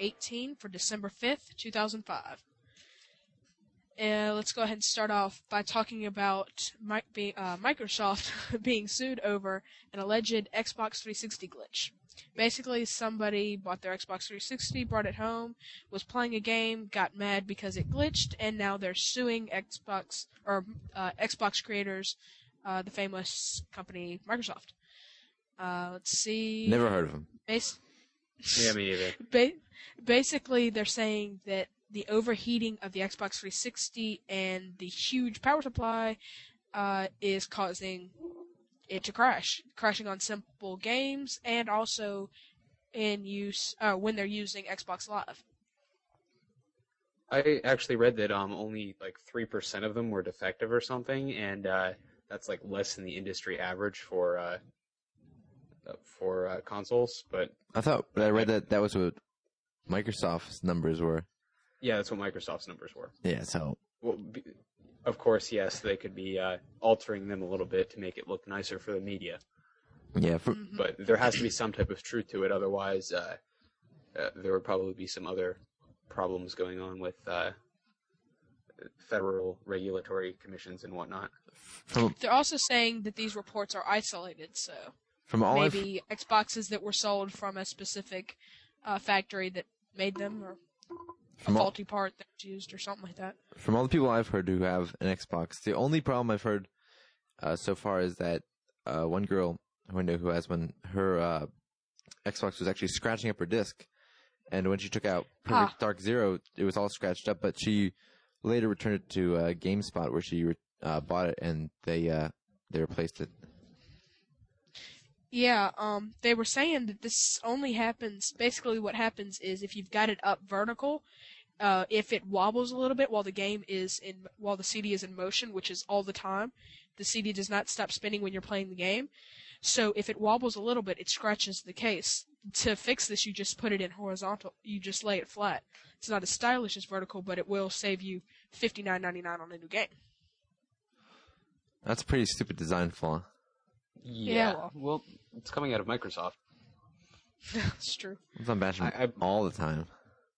18 for December 5th, 2005. Let's go ahead and start off by talking about Microsoft being sued over an alleged Xbox 360 glitch. Basically, somebody bought their Xbox 360, brought it home, was playing a game, got mad because it glitched, and now they're suing Xbox creators, the famous company Microsoft. Let's see. Never heard of them. Yeah, me either. Basically, they're saying that the overheating of the Xbox 360 and the huge power supply is causing it to crashing on simple games and also in use when they're using Xbox Live. I actually read that only like 3% of them were defective or something, and that's like less than the industry average for consoles. But I read that was what Microsoft's numbers were. Yeah, that's what Microsoft's numbers were. Yeah, so... Well, of course, yes, they could be altering them a little bit to make it look nicer for the media. Yeah, but there has to be some type of truth to it, otherwise there would probably be some other problems going on with federal regulatory commissions and whatnot. They're also saying that these reports are isolated, so maybe Xboxes that were sold from a specific factory that made them, or a faulty part that's used or something like that. From all the people I've heard who have an Xbox, the only problem I've heard so far is that one girl who I know who has one, her Xbox was actually scratching up her disc, and when she took out Perfect Dark Zero, it was all scratched up, but she later returned it to GameSpot where she bought it, and they replaced it. Yeah, they were saying that this only happens, basically what happens is if you've got it up vertical, if it wobbles a little bit while the CD is in motion, which is all the time, the CD does not stop spinning when you're playing the game. So if it wobbles a little bit, it scratches the case. To fix this, you just put it in horizontal. You just lay it flat. It's not as stylish as vertical, but it will save you $59.99 on a new game. That's a pretty stupid design flaw. Yeah, well, it's coming out of Microsoft. That's true. It's on bashing all the time.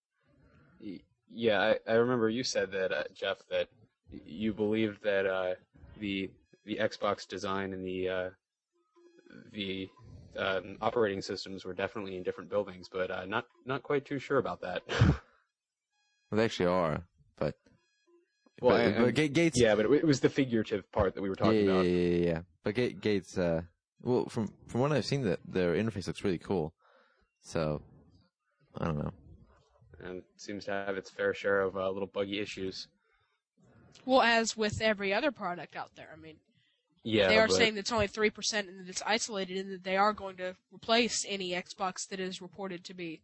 Yeah, I remember you said that, Jeff, that you believed that the Xbox design and the operating systems were definitely in different buildings, but not quite too sure about that. Well, they actually are, but... Well, but Gates... Yeah, but it was the figurative part that we were talking about. Yeah. But Gates, well, from what I've seen, their interface looks really cool. So, I don't know. And it seems to have its fair share of little buggy issues. Well, as with every other product out there, I mean, yeah, they are saying that it's only 3% and that it's isolated, and that they are going to replace any Xbox that is reported to be,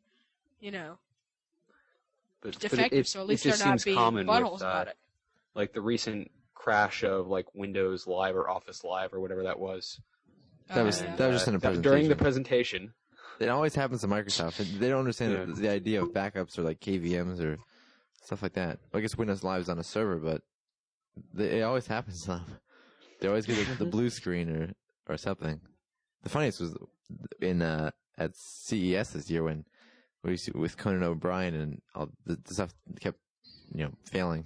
defective. So at least they're not being buttholes about it. Like the recent crash of like Windows Live or Office Live or whatever that was. That was just in a presentation. During the presentation. It always happens to Microsoft. They don't understand the idea of backups or like KVMs or stuff like that. Well, I guess Windows Live is on a server, but it always happens to them. They always get the blue screen or something. The funniest was at CES this year when with Conan O'Brien and all the stuff kept failing.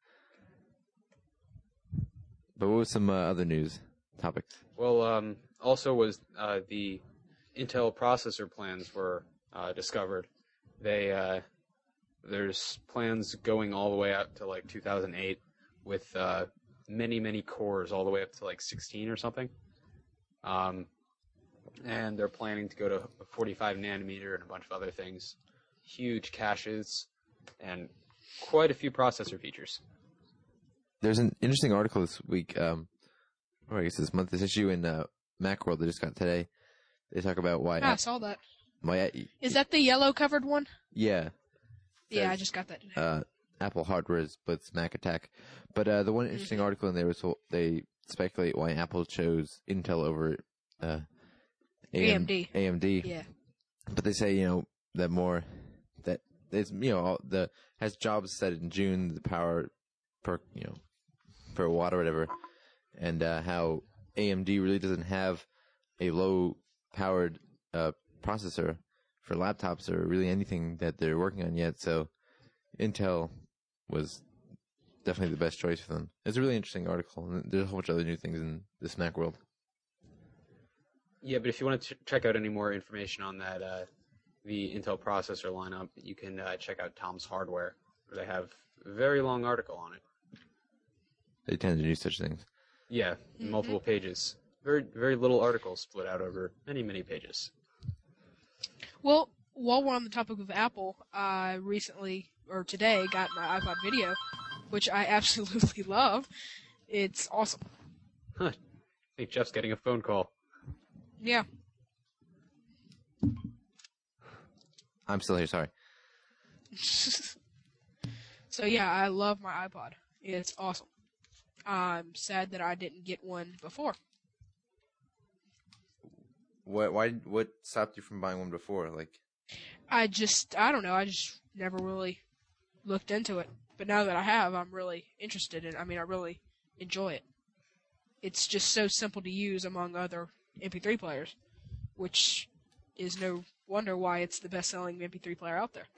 But what was some other news topics? Well, also was the Intel processor plans were discovered. There's plans going all the way up to like 2008 with many cores all the way up to like 16 or something. And they're planning to go to 45 nanometer and a bunch of other things. Huge caches and quite a few processor features. There's an interesting article this week, or I guess this month, this issue in Macworld that just got today. They talk about why... I saw that. Is that the yellow covered one? Yeah. Yeah, I just got that today. Apple hardware splits Mac attack. But the one interesting article in there was they speculate why Apple chose Intel over AMD. Yeah. But they say, that it's, has Jobs said in June, the power per watt or whatever, and how AMD really doesn't have a low-powered processor for laptops or really anything that they're working on yet. So Intel was definitely the best choice for them. It's a really interesting article, and there's a whole bunch of other new things in this Mac world. Yeah, but if you want to check out any more information on that, the Intel processor lineup, you can check out Tom's Hardware, where they have a very long article on it. They tend to do such things. Yeah, multiple pages. Very, very little article split out over many, many pages. Well, while we're on the topic of Apple, I today got my iPod Video, which I absolutely love. It's awesome. Huh. I think Jeff's getting a phone call. Yeah. I'm still here, sorry. So yeah, I love my iPod. It's awesome. I'm sad that I didn't get one before. What stopped you from buying one before? I don't know, I just never really looked into it. But now that I have, I'm really interested in it. I mean, I really enjoy it. It's just so simple to use among other MP3 players, which is no wonder why it's the best-selling MP3 player out there.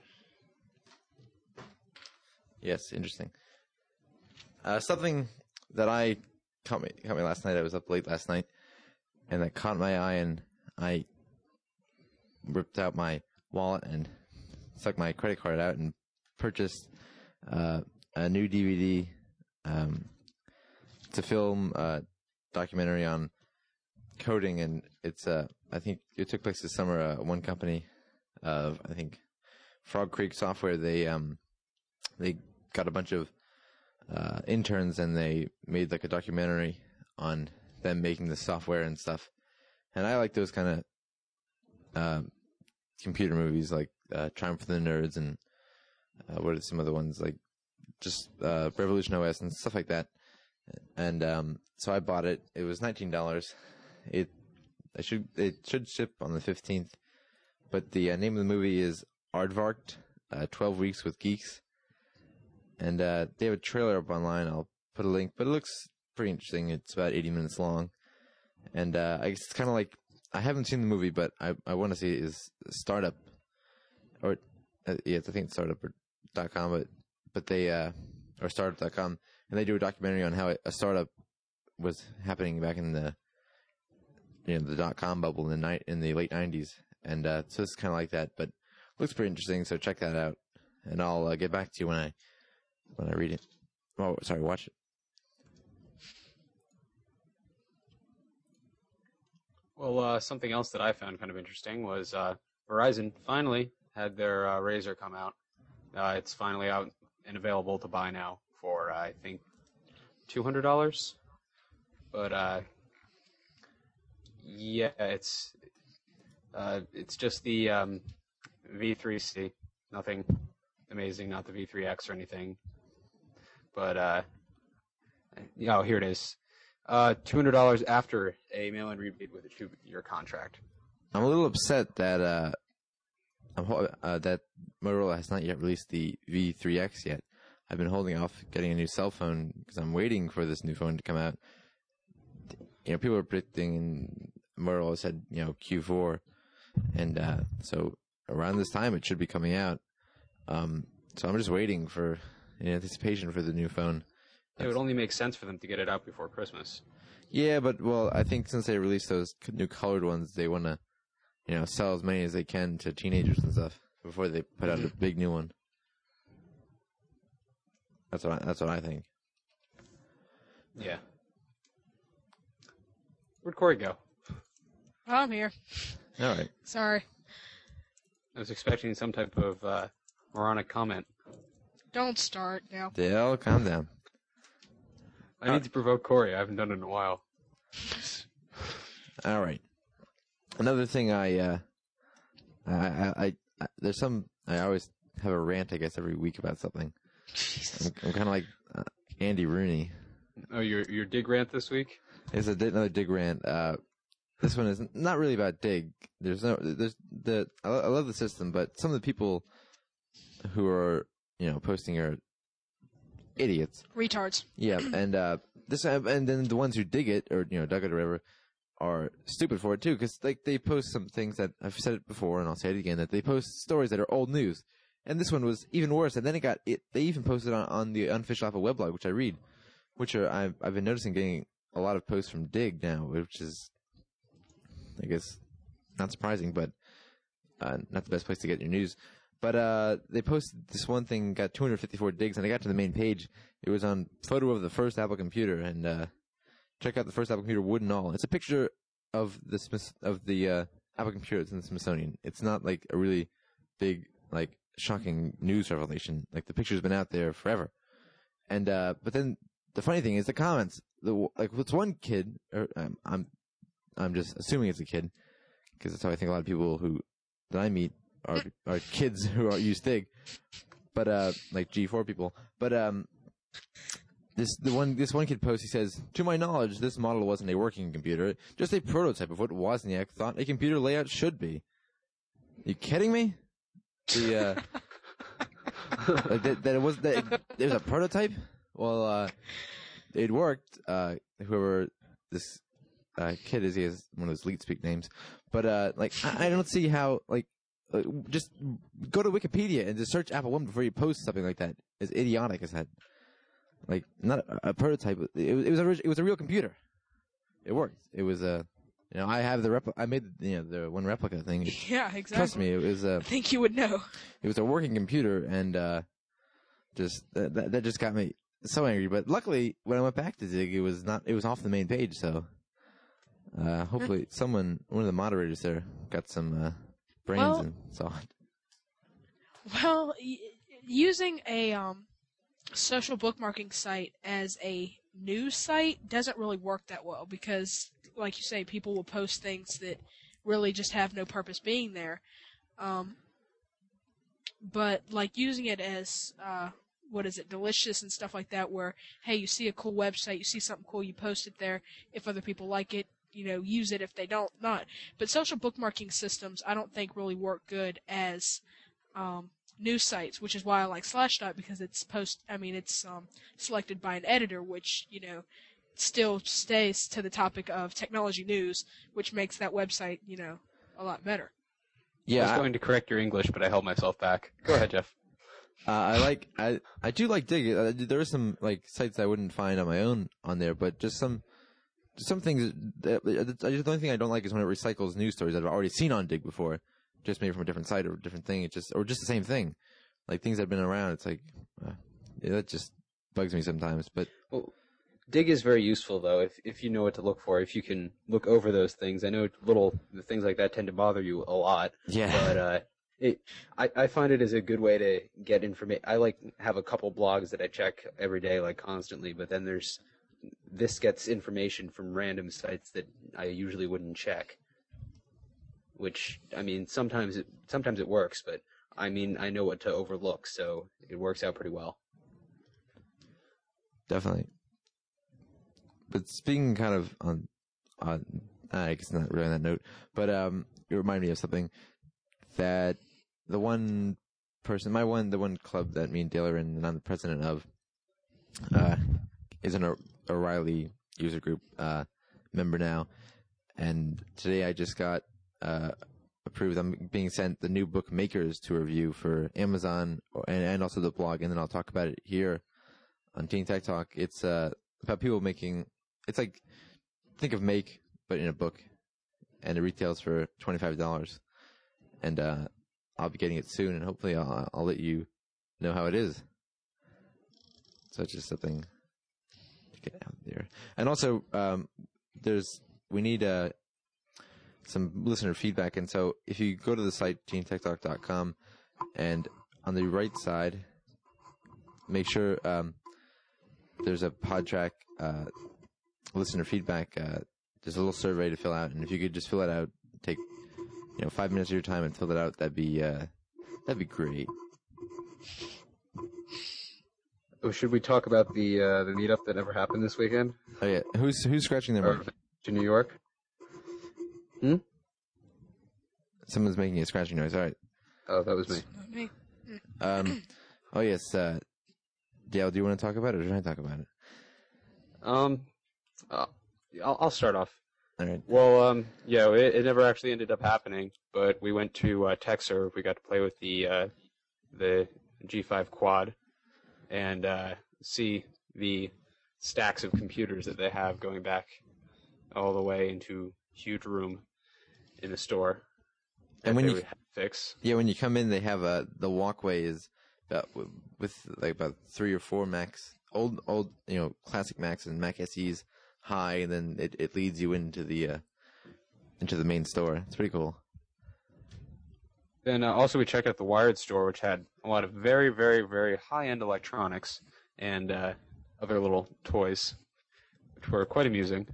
Yes, interesting. Something that caught me last night. I was up late last night, and that caught my eye, and I ripped out my wallet and stuck my credit card out and purchased a new DVD to film a documentary on coding, and it's I think it took place this summer. One company of I think Frog Creek Software, they got a bunch of interns, and they made a documentary on them making the software and stuff. And I like those kind of computer movies, like Triumph for the Nerds, and what are some other ones, like just Revolution OS and stuff like that. And so I bought it. It was $19. It should ship on the 15th. But the name of the movie is Aardvark, 12 Weeks with Geeks. And they have a trailer up online. I'll put a link, but it looks pretty interesting. It's about 80 minutes long. And I guess it's kind of like, I haven't seen the movie, but I want to see it, is Startup, or yeah, I think it's startup.com, but they or startup.com, and they do a documentary on how a startup was happening back in the the .com bubble in the late 90s, and so it's kind of like that, but looks pretty interesting. So check that out, and I'll get back to you when I read it. Oh, sorry, watch it. Well, something else that I found kind of interesting was Verizon finally had their Razr come out. It's finally out and available to buy now for, I think, $200. But, yeah, it's just the V3C. Nothing amazing, not the V3X or anything. But, here it is. $200 after a mail-in rebate with a 2-year contract. I'm a little upset that that Motorola has not yet released the V3X yet. I've been holding off getting a new cell phone because I'm waiting for this new phone to come out. People are predicting, and Motorola said, Q4, and so around this time it should be coming out. So I'm just waiting for anticipation for the new phone. It would only make sense for them to get it out before Christmas. Yeah, but I think since they released those new colored ones, they want to, sell as many as they can to teenagers and stuff before they put out a big new one. That's what I think. Yeah. Where'd Corey go? I'm here. All right. Sorry. I was expecting some type of moronic comment. Don't start now. Dale, calm down. I need to provoke Corey. I haven't done it in a while. All right. Another thing I there's some, I always have a rant, I guess, every week about something. Jesus. I'm kind of like Andy Rooney. Oh, your dig rant this week? It's another dig rant. This one is not really about dig. I love the system, but some of the people who are, posting are idiots. Retards. Yeah, and and then the ones who dig it, or dug it or whatever, are stupid for it too, because like they post some things that I've said it before and I'll say it again, that they post stories that are old news, and this one was even worse. And then they even posted on the Unofficial Alpha weblog, which I read, which are I've been noticing getting a lot of posts from Dig now, which is, I guess, not surprising, but not the best place to get your news. But they posted this one thing, got 254 digs, and I got to the main page. It was on photo of the first Apple computer, and check out the first Apple computer, wood and all. It's a picture of the Apple computer that's in the Smithsonian. It's not like a really big, like, shocking news revelation. Like, the picture's been out there forever. And but then the funny thing is the comments. What's one kid? Or I'm just assuming it's a kid, because that's how I think a lot of people that I meet are kids who use Dig, but like G4 people. But this one kid posts. He says, "To my knowledge, this model wasn't a working computer, just a prototype of what Wozniak thought a computer layout should be." Are you kidding me? That it was that there's a prototype. Well, it worked. Whoever this kid is, he has one of those leet speak names. But I don't see how just go to Wikipedia and just search Apple One before you post something like that. As idiotic as that. Like, not a prototype. It was a real computer. It worked. It was I have I made the one replica thing. Yeah, exactly. Trust me, it was. I think you would know. It was a working computer, and just that just got me so angry. But luckily, when I went back to Dig, it was off the main page. So hopefully, one of the moderators there, got some brains and saw it. Well, using a social bookmarking site as a news site doesn't really work that well, because, like you say, people will post things that really just have no purpose being there. But like using it as delicious and stuff like that, where, hey, you see a cool website, you see something cool, you post it there. If other people like it, use it. If they don't, not. But social bookmarking systems, I don't think really work good as news sites, which is why I like Slashdot, because it's selected by an editor, which, still stays to the topic of technology news, which makes that website, a lot better. Yeah, I was going to correct your English, but I held myself back. Go ahead, Jeff. I do like Dig. There are some sites I wouldn't find on my own on there, but just some things. The only thing I don't like is when it recycles news stories that I've already seen on Dig before, just maybe from a different site or a different thing. Or just the same thing, like things that have been around. It's like that just bugs me sometimes. But Dig is very useful though if you know what to look for. If you can look over those things, I know the things like that tend to bother you a lot. Yeah. But I find it is a good way to get information. I have a couple blogs that I check every day, constantly. But then this gets information from random sites that I usually wouldn't check. Which, sometimes it works, but I know what to overlook, so it works out pretty well. Definitely. But speaking kind of on I guess not really on that note, but it reminded me of something that the one club that me and Dale are in, and I'm the president of, is an O'Reilly user group member now, and today I just got approved. I'm being sent the new book Makers to review for Amazon and also the blog, and then I'll talk about it here on Teen Tech Talk. It's about people making. It's like, think of Make, but in a book, and it retails for $25, and I'll be getting it soon, and hopefully I'll let you know how it is. So it's just something to get out there, and also we need some listener feedback, and so if you go to the site teentechtalk.com, and on the right side, make sure there's a PodTrack listener feedback. There's a little survey to fill out, and if you could just fill it out, take 5 minutes of your time and fill it out, that'd be great. Oh, should we talk about the meetup that never happened this weekend? Oh yeah, who's scratching their mic? To New York. Someone's making a scratching noise. All right. Oh, that was me. Me. Oh yes. Dale, do you want to talk about it, or should I talk about it? I'll start off. All right. Well, yeah, it never actually ended up happening, but we went to TechServe. We got to play with the G5 Quad and see the stacks of computers that they have going back all the way into a huge room in the store. And when you fix. Yeah, when you come in, they have the walkway is with like about 3 or 4 Macs, old classic Macs and Mac SEs high, and then it leads you into the main store. It's pretty cool. Then also we checked out the Wired store, which had a lot of very, very, very high-end electronics and other little toys, which were quite amusing.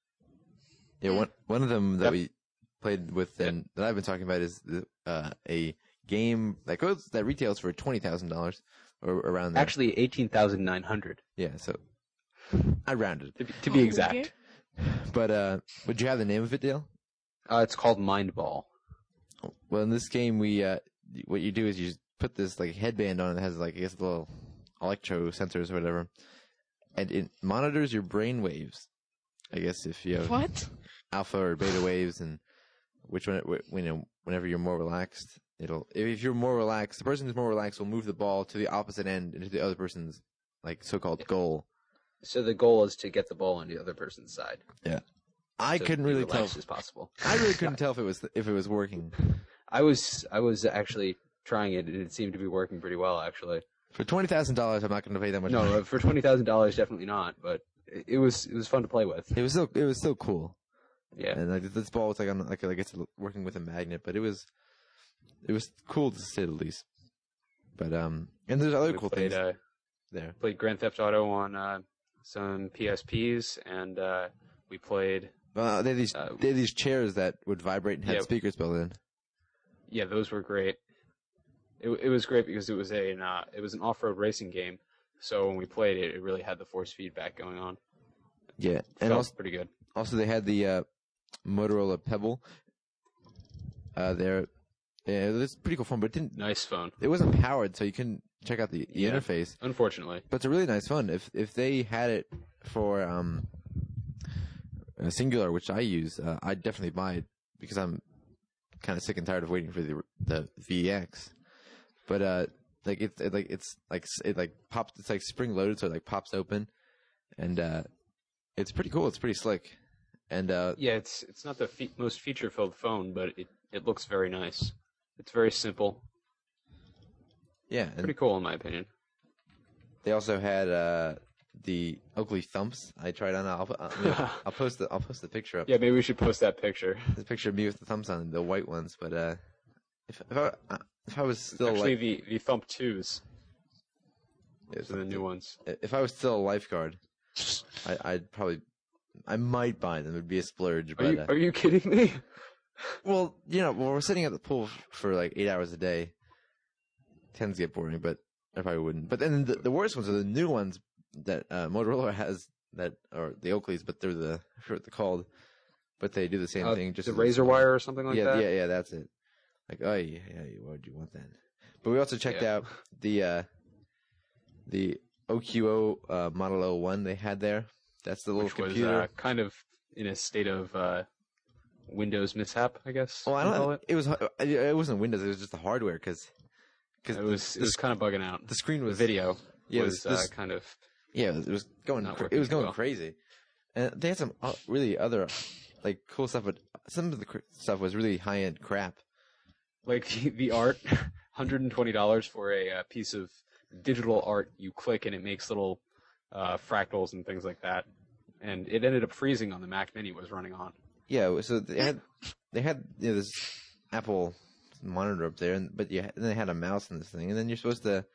Yeah, one of them that we played with and that I've been talking about is a game that retails for $20,000 or around there. Actually, 18,900. Yeah, so I rounded to be exact. But would you have the name of it, Dale? It's called Mind Ball. Well, in this game, what you do is you just put this like headband on that has like I guess little electro sensors or whatever, and it monitors your brain waves. I guess if you have alpha or beta waves, and which one, whenever you're more relaxed, if you're more relaxed, the person who's more relaxed will move the ball to the opposite end into the other person's like so-called goal. So the goal is to get the ball on the other person's side. Yeah. I couldn't really tell as possible. I really couldn't tell if it was working. I was actually trying it, and it seemed to be working pretty well, actually. For $20,000, I'm not going to pay that much. No, for $20,000, definitely not. But it was fun to play with. It was so cool. Yeah, and like this ball was I guess working with a magnet, but it was cool to say the least. But and there's other cool things there. Played Grand Theft Auto on some PSPs, and we played. They had these chairs that would vibrate and had speakers built in. Yeah, those were great. It was great because it was an off-road racing game. So when we played it, it really had the force feedback going on. Yeah, and also pretty good. Also, they had the Motorola Pebble. There, yeah, it was pretty cool phone, but it didn't. Nice phone. It wasn't powered, so you couldn't check out the interface. Unfortunately, but it's a really nice phone. If they had it for Singular, which I use, I'd definitely buy it because I'm kind of sick and tired of waiting for the VX. But it pops. It's like spring loaded, so it like pops open, and it's pretty cool. It's pretty slick, and it's not the most feature filled phone, but it looks very nice. It's very simple. Yeah, pretty cool in my opinion. They also had the Oakley Thumps. I tried on. I'll post the picture up. Yeah, maybe we should post that picture. The picture of me with the thumps on, the white ones. But if I was still actually the Thump 2s. Those are the new ones. If I was still a lifeguard, I might buy them. It would be a splurge. But, are you kidding me? Well, we're sitting at the pool for like 8 hours a day. Tends to get boring, but I probably wouldn't. But then the worst ones are the new ones that Motorola has that are the Oakleys, but they're I forget what they're called. But they do the same thing. Just the razor wire or something like that? Yeah, that's it. Like, oh, yeah, why would you want that? But we also checked out the OQO Model 01 they had there. That's the little computer. Was kind of in a state of Windows mishap, I guess. Well, I don't know. It wasn't Windows. It was just the hardware because it was kind of bugging out. The screen was video. Yeah, was kind of. Yeah, it was going. It was going crazy, and they had some really other like cool stuff. But some of the stuff was really high end crap. Like the art, $120 for a piece of digital art. You click and it makes little fractals and things like that. And it ended up freezing on the Mac Mini it was running on. Yeah, so they had this Apple monitor up there, but then they had a mouse in this thing, and then you're supposed to.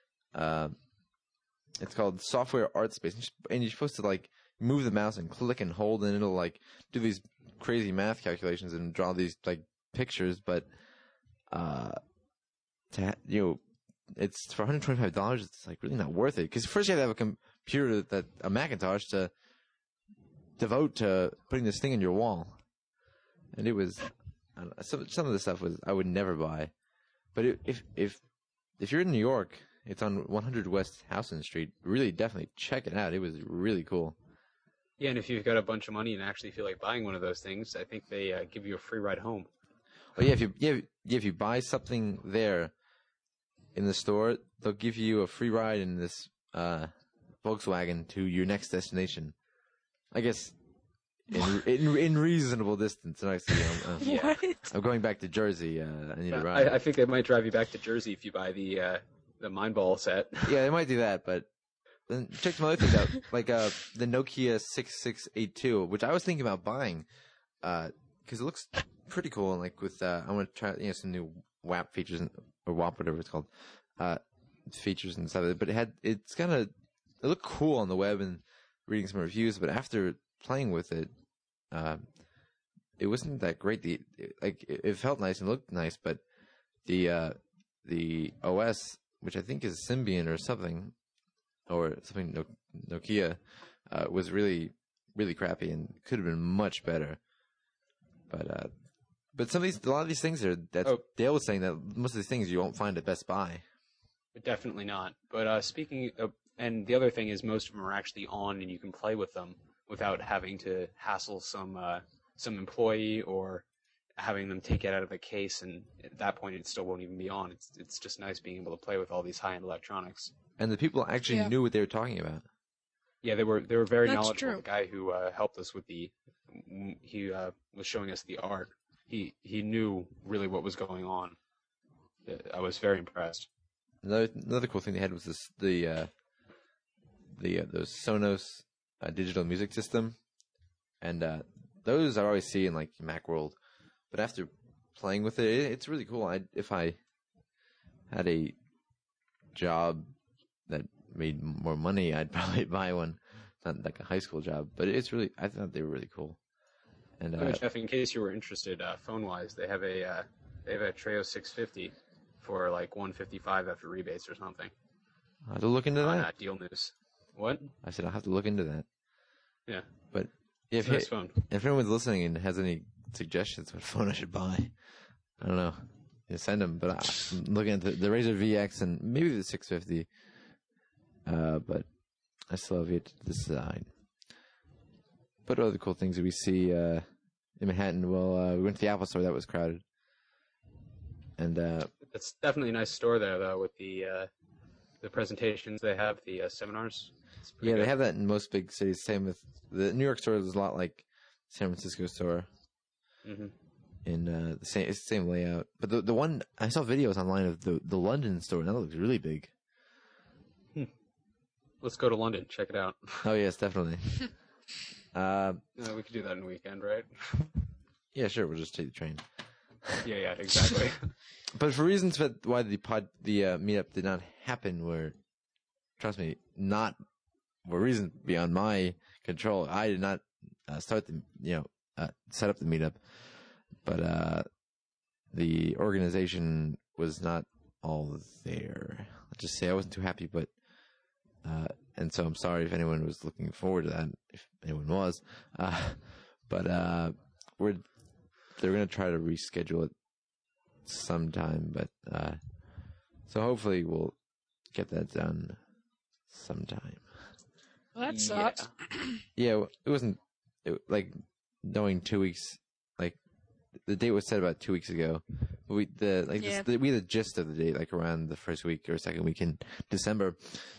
It's called Software Art Space, and you're supposed to like move the mouse and click and hold, and it'll like do these crazy math calculations and draw these like pictures, but. It's for $125. It's like really not worth it because first you have to have a computer a Macintosh to devote to putting this thing in your wall, and it was some of the stuff I would never buy, but if you're in New York, it's on 100 West Houston Street. Really, definitely check it out. It was really cool. Yeah, and if you've got a bunch of money and actually feel like buying one of those things, I think they give you a free ride home. Oh yeah, if you buy something there in the store, they'll give you a free ride in this Volkswagen to your next destination. I guess in reasonable distance. Actually, What? I'm going back to Jersey. I need a I, ride. I think they might drive you back to Jersey if you buy the Mind Ball set. Yeah, they might do that, but then check some other things out, like the Nokia 6682, which I was thinking about buying, because it looks pretty cool, and like with I want to try some new WAP features or WAP, whatever it's called, features and stuff. But it looked cool on the web and reading some reviews, but after playing with it, it wasn't that great. It felt nice and looked nice, but the OS, which I think is Symbian or something Nokia, was really, really crappy and could have been much better. But a lot of these things Dale was saying that most of these things you won't find at Best Buy. Definitely not. But speaking of, and the other thing is most of them are actually on and you can play with them without having to hassle some employee or having them take it out of the case, and at that point it still won't even be on. It's just nice being able to play with all these high-end electronics. And the people actually knew what they were talking about. Yeah, they were very That's knowledgeable. true. The guy who helped us with he was showing us the art. He knew really what was going on. I was very impressed. Another cool thing they had was those Sonos digital music system, and those I always see in like Macworld, but after playing with it, it's really cool. If I had a job that made more money, I'd probably buy one. It's not like a high school job, but I thought they were really cool. And Jeff, in case you were interested, phone-wise, they have a Treo 650 for like $155 after rebates or something. I'll have to look into that. Deal News. What? I said I'll have to look into that. Yeah. But it's a nice phone. If anyone's listening and has any suggestions what phone I should buy, I don't know. Send them. But I'm looking at the Razer VX and maybe the 650. But I still have yet to decide. But other cool things that we see in Manhattan. Well, we went to the Apple Store. That was crowded. And it's definitely a nice store there, though, with the presentations they have, the seminars. Yeah, they have that in most big cities. Same with the New York store is a lot like San Francisco store. Mm-hmm. In it's the same layout. But the one I saw videos online of the London store, and that looks really big. Let's go to London. Check it out. Oh yes, definitely. We could do that in a weekend, right? Yeah, sure. We'll just take the train. Yeah, exactly. But for reasons why the meetup did not happen, trust me, were reasons beyond my control. I did not set up the meetup, but the organization was not all there. I'll just say I wasn't too happy, but and so I'm sorry if anyone was looking forward to that, if anyone was, but they're going to try to reschedule it sometime, but so hopefully we'll get that done sometime. Well, that sucks. Yeah, it wasn't like knowing 2 weeks. Like the date was set about 2 weeks ago. We had the gist of the date like around the first week or second week in December.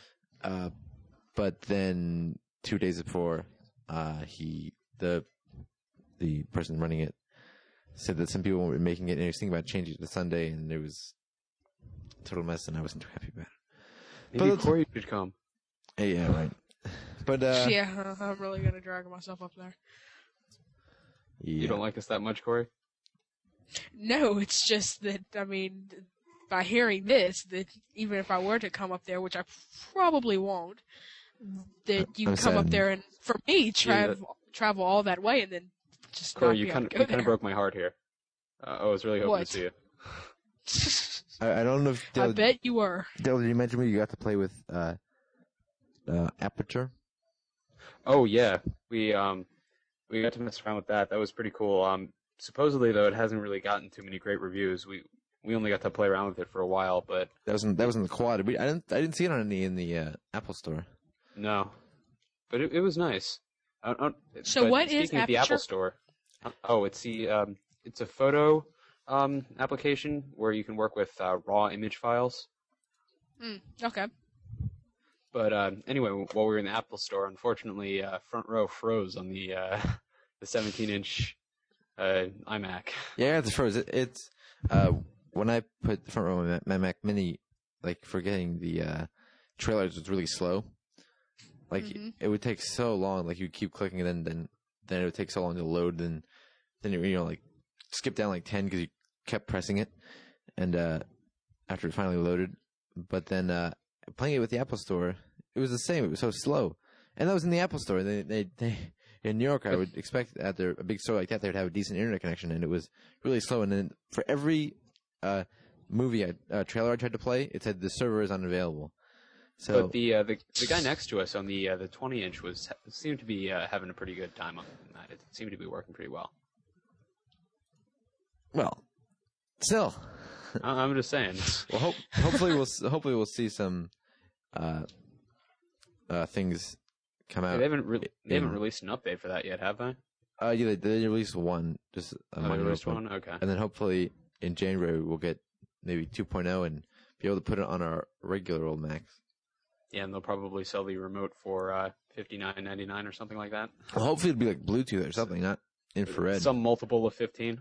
But then 2 days before, the person running it said that some people were making it, and he was thinking about changing it to Sunday, and it was a total mess, and I wasn't too happy about it. Maybe Corey should come. Yeah, right. But yeah, I'm really gonna drag myself up there. Yeah. You don't like us that much, Corey? No, it's just that by hearing this, that even if I were to come up there, which I probably won't, that you come up there and for me travel all that way and then just Corey, not you be kind able to go of broke my heart here. I was really hoping to see you. I don't know if I bet you were. Dale, did you mention you got to play with Aperture? Oh yeah, we got to mess around with that. That was pretty cool. Supposedly though, it hasn't really gotten too many great reviews. We only got to play around with it for a while, but that was in the quad. I didn't see it on any in the Apple Store. No, but it was nice. So but what is speaking of the Apple Aperture? Store? It's a photo application where you can work with raw image files. Okay. But anyway, while we were in the Apple Store, unfortunately, Front Row froze on the 17-inch iMac. Yeah, it's froze. It's when I put the front row of my Mac Mini, like for getting the trailers was really slow. Like it would take so long. Like you keep clicking, and then it would take so long to load. Then you like skip down like 10 because you kept pressing it, and after it finally loaded. But then playing it with the Apple Store, it was the same. It was so slow, and that was in the Apple Store. They in New York, I would expect at a big store like that, they would have a decent internet connection, and it was really slow. And then for every movie trailer I tried to play, it said the server is unavailable. So, but the guy next to us on the 20-inch seemed to be having a pretty good time on that. It seemed to be working pretty well. Well, still, I'm just saying. Well, hopefully we'll see some things come out. They haven't released an update for that yet, have they? Yeah, they released one, just a minor one. Okay. And then hopefully in January we'll get maybe 2.0 and be able to put it on our regular old Macs. Yeah, and they'll probably sell the remote for $59.99 or something like that. Well, hopefully it'll be like Bluetooth or something, not infrared. Some multiple of 15.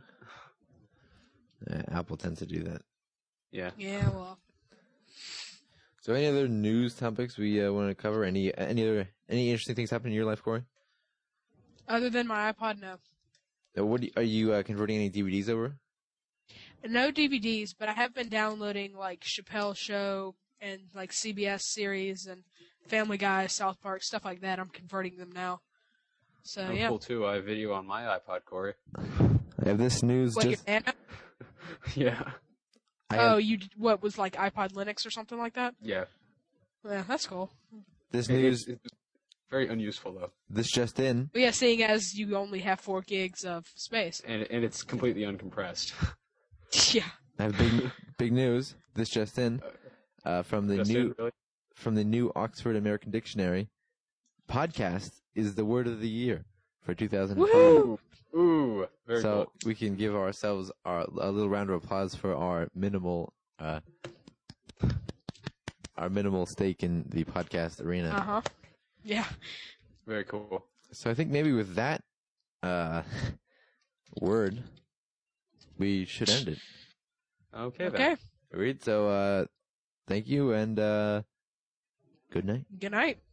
Apple tends to do that. Yeah. Yeah, well. So, any other news topics we want to cover? Any interesting things happen in your life, Corey? Other than my iPod, no. Are you converting any DVDs over? No DVDs, but I have been downloading like Chappelle Show and like CBS series and Family Guy, South Park, stuff like that. I'm converting them now. So yeah. Cool too. I have video on my iPod, Corey. I have this news. Wait, yeah. What was like iPod Linux or something like that? Yeah. Yeah, that's cool. This news. It's very unuseful though. This just in. But yeah, seeing as you only have 4 gigs of space. And it's completely uncompressed. Yeah. I have big news. This just in. From the new Oxford American Dictionary, podcast is the word of the year for 2004. Ooh, very so cool. We can give ourselves a little round of applause for our minimal stake in the podcast arena. Uh-huh. Yeah. Very cool. So I think maybe with that word, we should end it. Okay. Then. Agreed. So thank you and good night. Good night.